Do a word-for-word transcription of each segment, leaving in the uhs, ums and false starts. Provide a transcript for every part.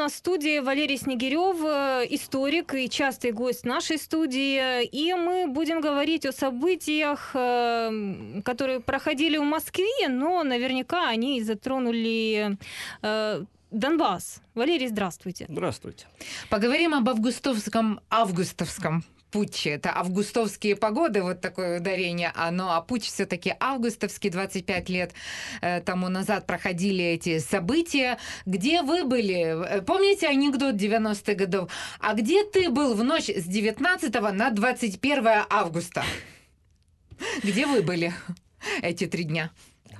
нас в студии Валерий Снегирев, историк и частый гость нашей студии. И мы будем говорить о событиях, которые проходили в Москве, но наверняка они затронули Донбасс. Валерий, здравствуйте. Здравствуйте. Поговорим об августовском, августовском путче. Это августовские погоды, вот такое ударение. А, ну, а путч все-таки августовский, двадцать пять лет э, тому назад проходили эти события. Где вы были? Помните анекдот девяностых годов? А где ты был в ночь с девятнадцатого на двадцать первое августа? Где вы были эти три дня?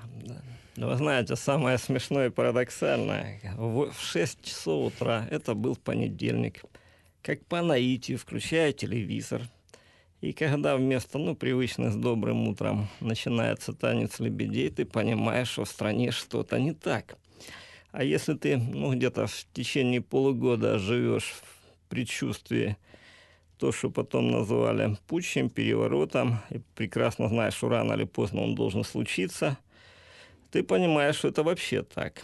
Вы знаете, самое смешное и парадоксальное, в шесть часов утра, это был понедельник, как по наитию, включая телевизор, и когда вместо, ну, привычно с добрым утром начинается танец лебедей, ты понимаешь, что в стране что-то не так. А если ты, ну, где-то в течение полугода живешь в предчувствии то, что потом называли путчем, переворотом, и прекрасно знаешь, что рано или поздно он должен случиться, ты понимаешь, что это вообще так.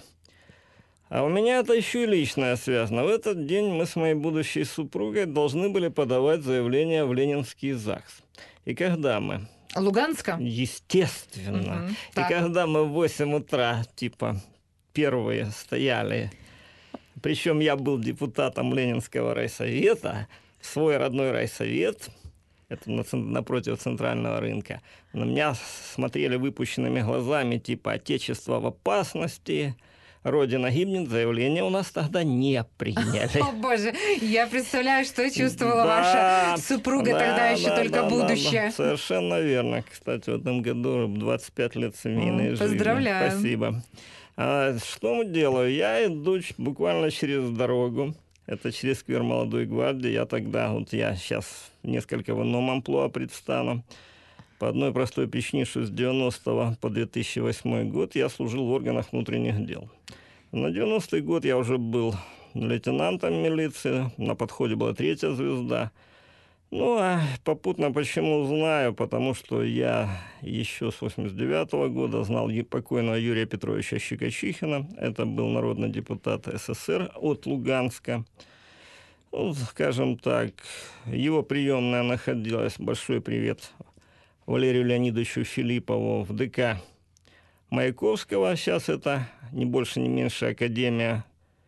А у меня это еще и личное связано. В этот день мы с моей будущей супругой должны были подавать заявление в Ленинский ЗАГС. И когда мы... Луганска? Естественно. Угу, и так. когда мы в восемь утра, типа, первые стояли, причем я был депутатом Ленинского райсовета, свой родной райсовет, это напротив центрального рынка, на меня смотрели выпущенными глазами, типа, «Отечество в опасности», «Родина гибнет», заявление у нас тогда не приняли. О, боже, я представляю, что чувствовала да, ваша супруга да, тогда еще да, только да, будущее. Да, да. Совершенно верно. Кстати, в этом году двадцать пять лет семейной жизни. Поздравляю. Спасибо. А, что мы делаем? Я иду буквально через дорогу. Это через сквер Молодой гвардии. Я тогда, вот я сейчас несколько в ином амплуа предстану. По одной простой причине, что с девяностого по две тысячи восьмой год я служил в органах внутренних дел. На девяностый год я уже был лейтенантом милиции, на подходе была третья звезда. Ну, а попутно почему знаю? Потому что я еще с восемьдесят девятого года знал покойного Юрия Петровича Щекочихина. Это был народный депутат СССР от Луганска. Ну, скажем так, его приемная находилась, большой привет Валерию Леонидовичу Филиппову, в ДК Маяковского. Сейчас это не больше, не меньше Академия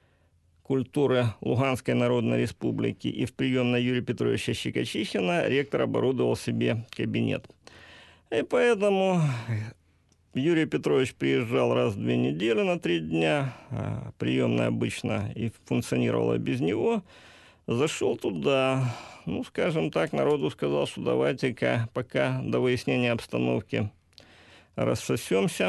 культуры Луганской Народной Республики. И в приемной Юрия Петровича Щекочихина ректор оборудовал себе кабинет. И поэтому Юрий Петрович приезжал раз в две недели на три дня. А приемная обычно и функционировала без него. Зашел туда, ну, скажем так, народу сказал, что давайте-ка пока до выяснения обстановки рассосемся.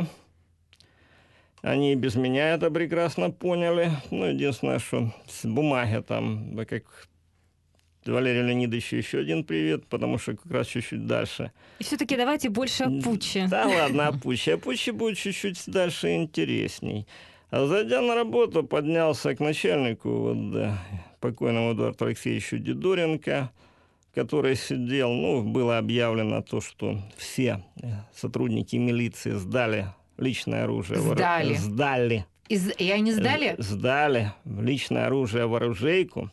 Они и без меня это прекрасно поняли. Ну, единственное, что с бумаги там, да, как Валерию Леонидовичу еще один привет, потому что как раз чуть-чуть дальше. И все-таки давайте больше о путче. Да ладно, о путче. О путче будет чуть-чуть дальше интересней. А зайдя на работу, поднялся к начальнику, вот, да, покойному Эдуарду Алексеевичу Дидоренко, который сидел, ну, было объявлено то, что все сотрудники милиции сдали личное оружие. Сдали? В... Сдали. Из... И они сдали? Сдали личное оружие в оружейку.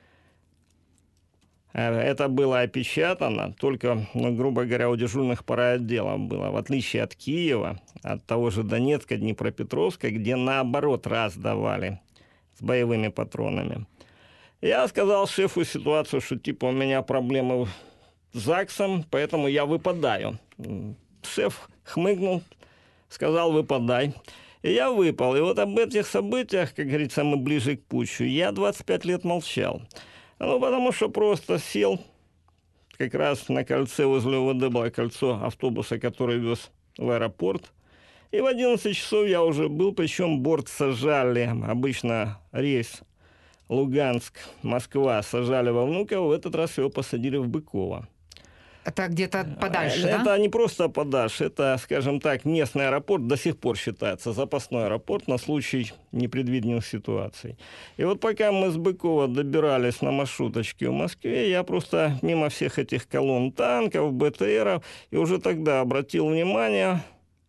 Это было опечатано, только, ну, грубо говоря, у дежурных по райотделам было. В отличие от Киева, от того же Донецка, Днепропетровска, где наоборот раздавали с боевыми патронами. Я сказал шефу ситуацию, что типа у меня проблемы с ЗАГСом, поэтому я выпадаю. Шеф хмыкнул, сказал: выпадай. И я выпал. И вот об этих событиях, как говорится, мы ближе к путчу, я двадцать пять лет молчал. Ну, потому что просто сел как раз на кольце возле ОВД, было кольцо автобуса, который вез в аэропорт. И в одиннадцать часов я уже был, причем борт сажали, обычно рейс Луганск, Москва сажали во Внуково, в этот раз его посадили в Быково. Это где-то подальше, это, да? Это не просто подальше, это, скажем так, местный аэропорт до сих пор считается запасной аэропорт на случай непредвиденных ситуаций. И вот пока мы с Быкова добирались на маршруточке в Москве, я просто мимо всех этих колонн танков, БТРов, и уже тогда обратил внимание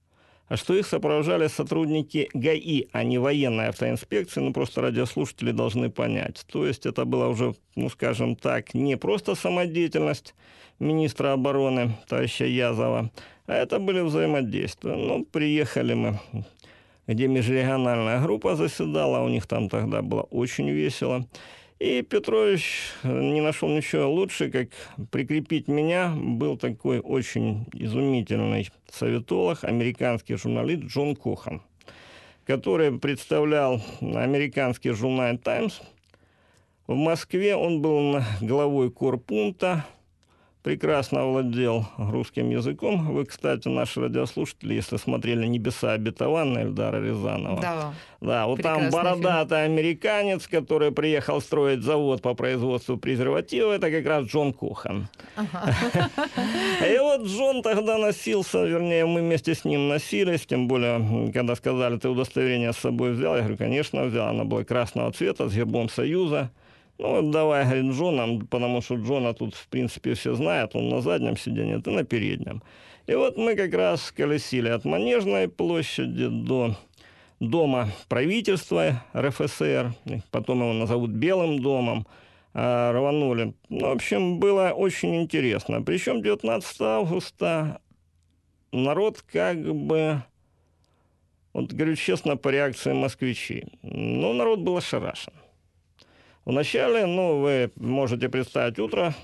а что их сопровождали сотрудники ГАИ, а не военной автоинспекции, ну, просто радиослушатели должны понять. То есть это была уже, ну, скажем так, не просто самодеятельность министра обороны, товарища Язова, а это были взаимодействия. Ну, приехали мы, где межрегиональная группа заседала, у них там тогда было очень весело. И Петрович не нашел ничего лучше, как прикрепить меня. Был такой очень изумительный советолог, американский журналист Джон Кохан, который представлял американский журнал «Таймс». В Москве он был главой корпункта, прекрасно владел русским языком. Вы, кстати, наши радиослушатели, если смотрели «Небеса обетованные» Эльдара Рязанова. Да, да, вот там бородатый фильм. Американец, который приехал строить завод по производству презервативов, это как раз Джон Кохан. Ага. И вот Джон тогда носился, вернее, мы вместе с ним носились, тем более, когда сказали, ты удостоверение с собой взял, я говорю, конечно, взял. Оно было красного цвета, с гербом Союза. Ну, вот давай, говорит, Джона, потому что Джона тут, в принципе, все знают, он на заднем сиденье, ты на переднем. И вот мы как раз колесили от Манежной площади до дома правительства эр эф эс эр, потом его назовут Белым домом, а, рванули. Ну, в общем, было очень интересно. Причем девятнадцатого августа народ как бы, вот говорю честно, по реакции москвичей, ну, народ был ошарашен. Вначале, ну, вы можете представить утро,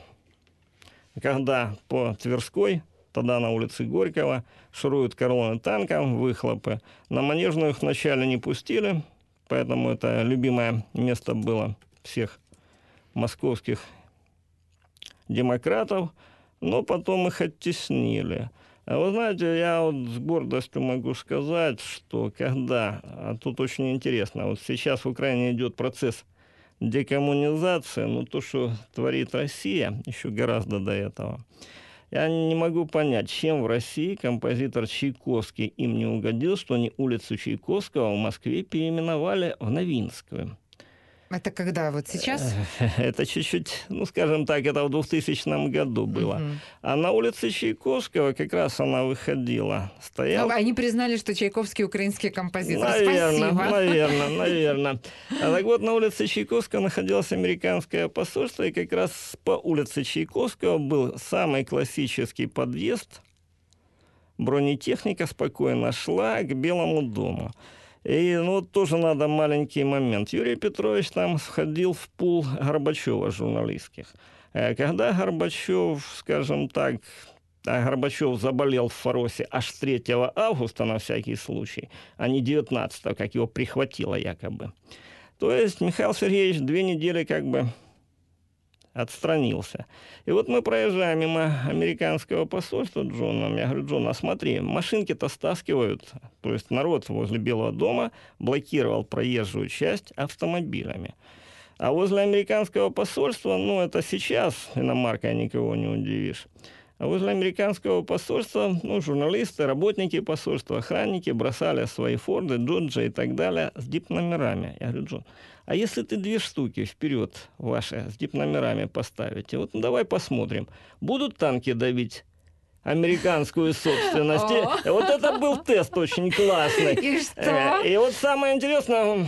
когда по Тверской, тогда на улице Горького, шуруют колонны танков, выхлопы. На Манежную их вначале не пустили, поэтому это любимое место было всех московских демократов, но потом их оттеснили. А вы знаете, я вот с гордостью могу сказать, что когда, а тут очень интересно, вот сейчас в Украине идет процесс декоммунизация, ну, то, что творит Россия, еще гораздо до этого. Я не могу понять, чем в России композитор Чайковский им не угодил, что они улицу Чайковского в Москве переименовали в Новинскую. Это когда? Вот сейчас? Это чуть-чуть, ну, скажем так, это в двухтысячном году было. Угу. А на улице Чайковского как раз она выходила. Стоял... Ну, они признали, что Чайковский украинский композитор. Наверное, Спасибо. наверное, наверное. А так вот, на улице Чайковского находилось американское посольство, и как раз по улице Чайковского был самый классический подъезд. Бронетехника спокойно шла к Белому дому. И ну, тоже надо маленький момент. Юрий Петрович там входил в пул Горбачева журналистских. Когда Горбачев, скажем так, а Горбачев заболел в Фаросе аж третьего августа на всякий случай, а не девятнадцатого, как его прихватило якобы. То есть Михаил Сергеевич две недели как бы отстранился. И вот мы проезжаем мимо американского посольства Джоном. Я говорю, Джон, а смотри, машинки-то стаскивают. То есть народ возле Белого дома блокировал проезжую часть автомобилями. А возле американского посольства, ну, это сейчас иномаркой никого не удивишь. А возле американского посольства, ну, журналисты, работники посольства, охранники бросали свои Форды, Доджи и так далее с дип-номерами. Я говорю, Джон, а если ты две штуки вперед ваши с дип-номерами поставите, вот ну, давай посмотрим, будут танки давить американскую собственность? И вот это был тест очень классный. И что? И вот самое интересное,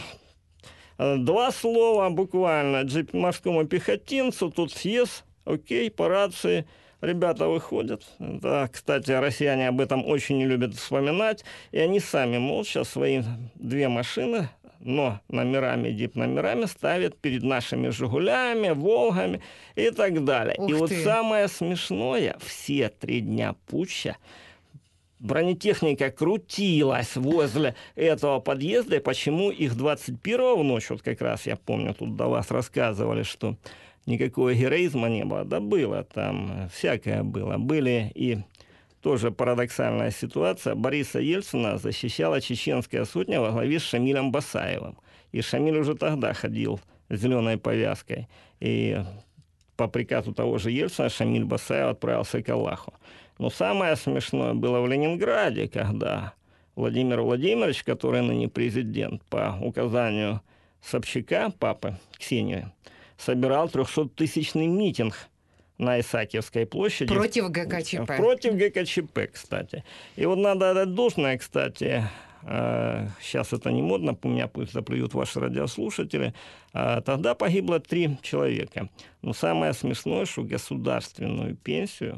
два слова буквально морскому пехотинцу, тут съезд, окей, по рации. Ребята выходят. Да, кстати, россияне об этом очень не любят вспоминать. И они сами молча свои две машины, но номерами, дип-номерами ставят перед нашими «Жигулями», «Волгами» и так далее. Ух и ты. вот самое смешное, все три дня путча бронетехника крутилась возле этого подъезда. И почему их двадцать первого в ночь, вот как раз я помню, тут до вас рассказывали, что никакого героизма не было. Да было там, всякое было. Были и тоже парадоксальная ситуация. Бориса Ельцина защищала чеченская сотня во главе с Шамилем Басаевым. И Шамиль уже тогда ходил с зеленой повязкой. И по приказу того же Ельцина Шамиль Басаев отправился к Аллаху. Но самое смешное было в Ленинграде, когда Владимир Владимирович, который ныне президент, по указанию Собчака, папы Ксении, собирал трехсоттысячный митинг на Исаакиевской площади. Против ГКЧП. Против ГКЧП, кстати. И вот надо отдать должное, кстати, сейчас это не модно, у меня пусть заплюют ваши радиослушатели, тогда погибло три человека. Но самое смешное, что государственную пенсию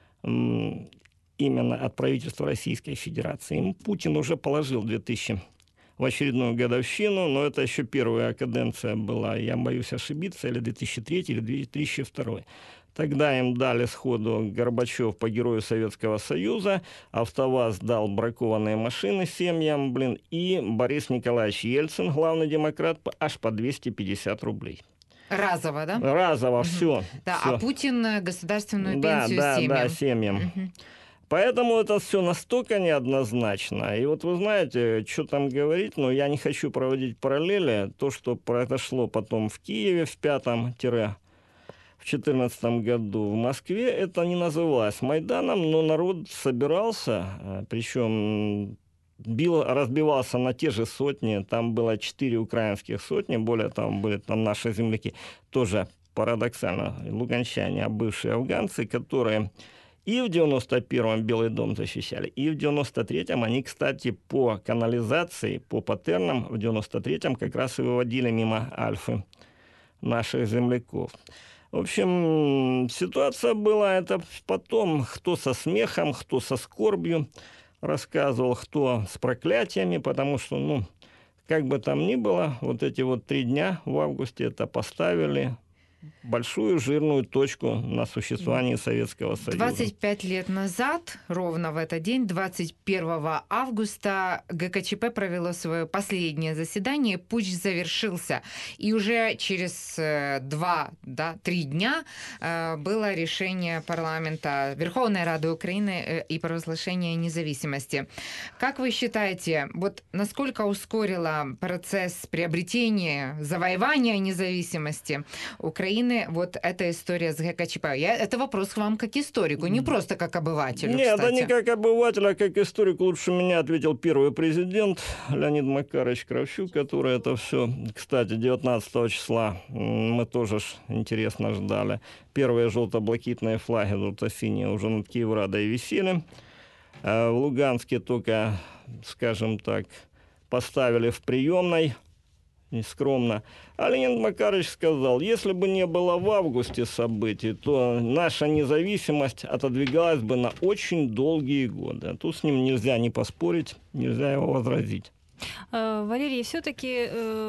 именно от правительства Российской Федерации им Путин уже положил в две тысячи в очередную годовщину, но это еще первая каденция была, я боюсь ошибиться, или две тысячи третий, или две тысячи второй. Тогда им дали сходу Горбачев по Герою Советского Союза, АвтоВАЗ дал бракованные машины семьям, блин, и Борис Николаевич Ельцин, главный демократ, аж по двести пятьдесят рублей. Разово, да? Разово, угу. все. Да, все. А Путин государственную да, пенсию да, семьям. Да, семьям. Угу. Поэтому это все настолько неоднозначно. И вот вы знаете, что там говорить, но я не хочу проводить параллели. То, что произошло потом в Киеве в пятом в четырнадцатом году, в Москве, это не называлось Майданом, но народ собирался, причем бил, разбивался на те же сотни. Там было четыре украинских сотни, более того, были там наши земляки, тоже парадоксально, луганчане, а бывшие афганцы, которые... И в девяносто первом Белый дом защищали, и в девяносто третьем они, кстати, по канализации, по паттернам в девяносто третьем как раз и выводили мимо Альфы наших земляков. В общем, ситуация была это потом, кто со смехом, кто со скорбью рассказывал, кто с проклятиями, потому что, ну, как бы там ни было, вот эти вот три дня в августе это поставили... большую жирную точку на существовании Советского Союза. двадцать пять лет назад, ровно в этот день, двадцать первого августа, ГКЧП провело свое последнее заседание, путч завершился. И уже через два, да, три дня было решение парламента Верховной Рады Украины и провозглашение независимости. Как вы считаете, вот насколько ускорила процесс приобретения, завоевания независимости Украины вот эта история с ГКЧП? Я, это вопрос к вам как историку, не просто как обывателю, Нет, кстати. это не как обыватель, а как историк. Лучше меня ответил первый президент Леонид Макарович Кравчук, который это все, кстати, девятнадцатого числа мы тоже ж интересно ждали. Первые желто-блакитные флаги, желто-синие, уже над Киеврадой висели. В Луганске только, скажем так, поставили в приемной, нескромно. А Леонид Макарович сказал, если бы не было в августе событий, то наша независимость отодвигалась бы на очень долгие годы. Тут с ним нельзя не поспорить, нельзя его возразить. Валерий, все-таки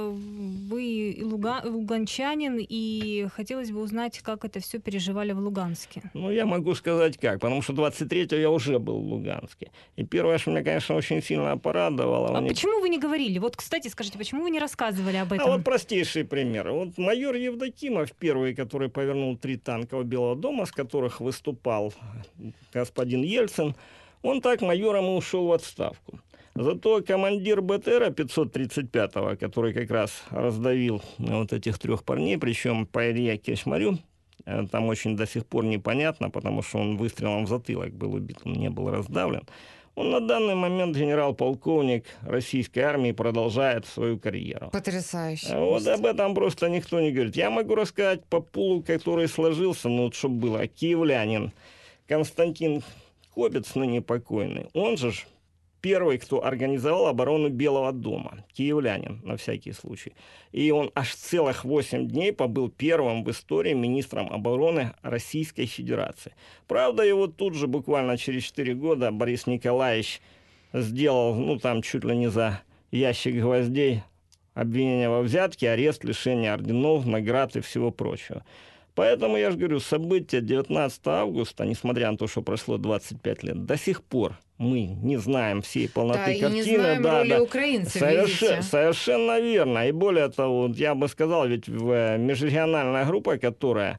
вы луга... луганчанин, и хотелось бы узнать, как это все переживали в Луганске. Ну, я могу сказать как, потому что двадцать третьего я уже был в Луганске. И первое, что меня, конечно, очень сильно порадовало... А они... почему вы не говорили? Вот, кстати, скажите, почему вы не рассказывали об этом? А вот простейший пример. Вот майор Евдокимов, первый, который повернул три танка у Белого дома, с которых выступал господин Ельцин, он так майором и ушел в отставку. Зато командир БТРа пятьсот тридцать пятого, который как раз раздавил вот этих трех парней, причем по Илье Кешмарю, там очень до сих пор непонятно, потому что он выстрелом в затылок был убит, он не был раздавлен. Он на данный момент генерал-полковник российской армии, продолжает свою карьеру. Потрясающе. Вот об этом просто никто не говорит. Я могу рассказать по пулу, который сложился, ну вот чтобы было, киевлянин Константин Кобец, ныне покойный, он же первый, кто организовал оборону Белого дома, киевлянин, на всякий случай. И он аж целых восемь дней побыл первым в истории министром обороны Российской Федерации. Правда, его тут же, буквально через четыре года, Борис Николаевич сделал, ну, там, чуть ли не за ящик гвоздей обвинения во взятке, арест, лишение орденов, наград и всего прочего. Поэтому, я же говорю, события девятнадцатого августа, несмотря на то, что прошло двадцать пять лет, до сих пор мы не знаем всей полноты да, картины. И не знаем да, роли да. украинцев, Совершенно, совершенно верно. И более того, я бы сказал, ведь в межрегиональная группа, которая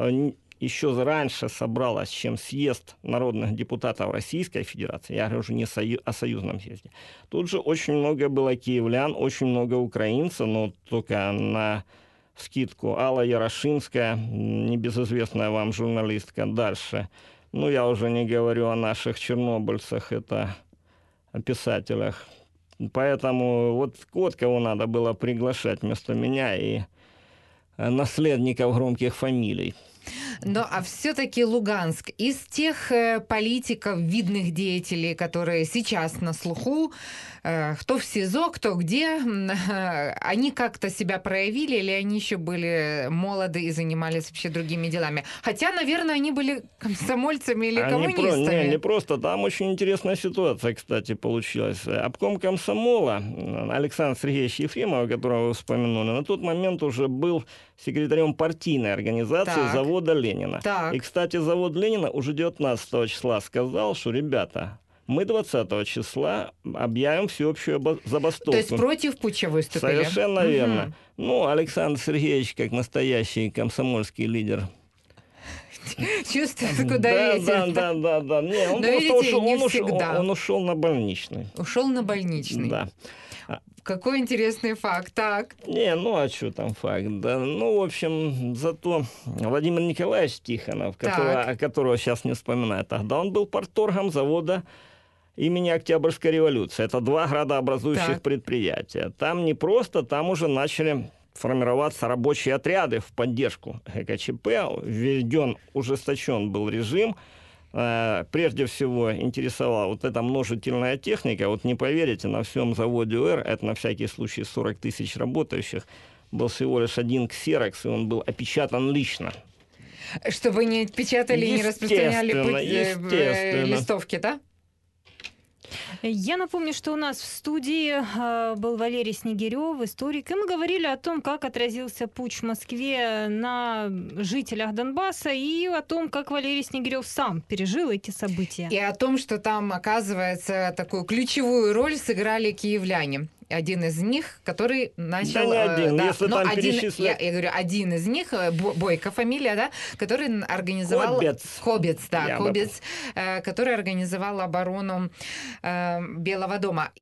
еще раньше собралась, чем съезд народных депутатов Российской Федерации, я говорю уже не сою, о союзном съезде, тут же очень много было киевлян, очень много украинцев, но только на скидку Алла Ярошинская, небезызвестная вам журналистка, дальше. Ну, я уже не говорю о наших чернобыльцах, это о писателях. Поэтому вот вот кого надо было приглашать вместо меня и наследников громких фамилий. Но а все-таки Луганск из тех э, политиков, видных деятелей, которые сейчас на слуху, э, кто в СИЗО, кто где, э, они как-то себя проявили или они еще были молоды и занимались вообще другими делами? Хотя, наверное, они были комсомольцами или Они коммунистами. Про, не, не просто. Там очень интересная ситуация, кстати, получилась. Обком комсомола Александр Сергеевич Ефремов, которого вы вспомянули, на тот момент уже был секретарем партийной организации Так. завода Ленина. Так. И, кстати, завод Ленина уже девятнадцатого числа сказал, что, ребята, мы двадцатого числа объявим всеобщую оба- забастовку. То есть против путча выступили? Совершенно Мгм. верно. Ну, Александр Сергеевич, как настоящий комсомольский лидер, Чувствуется, куда да, ветер. да, да, да, да. Не, он Но просто видите, ушел, не он, ушел, всегда. он ушел на больничный. Ушел на больничный. Да. Какой интересный факт. Так. Не, ну а что там факт? Да, ну, в общем, зато Владимир Николаевич Тихонов, которого, Так. которого сейчас не вспоминаю, тогда он был парторгом завода имени Октябрьской революции. Это два градообразующих Так. предприятия. Там не просто, там уже начали формироваться рабочие отряды в поддержку ГКЧП. Введен, ужесточен был режим. Э, Прежде всего интересовала вот эта множительная техника. Вот не поверите, на всем заводе УР, это на всякий случай сорок тысяч работающих, был всего лишь один ксерокс, и он был опечатан лично. Чтобы не печатали и не распространяли Естественно, путь- э, естественно. листовки, да? Я напомню, что у нас в студии э, был Валерий Снегирев, историк, и мы говорили о том, как отразился путч в Москве на жителях Донбасса и о том, как Валерий Снегирев сам пережил эти события. И о том, что там, оказывается, такую ключевую роль сыграли киевляне. Один из них, который начал... Да не э, один, если но там один, перечислять- я, я говорю, один из них, э, Бо- Бойко фамилия, да, который организовал... Кобец. Кобец, да, Я бы- Кобец, э, который организовал оборону э, Белого дома.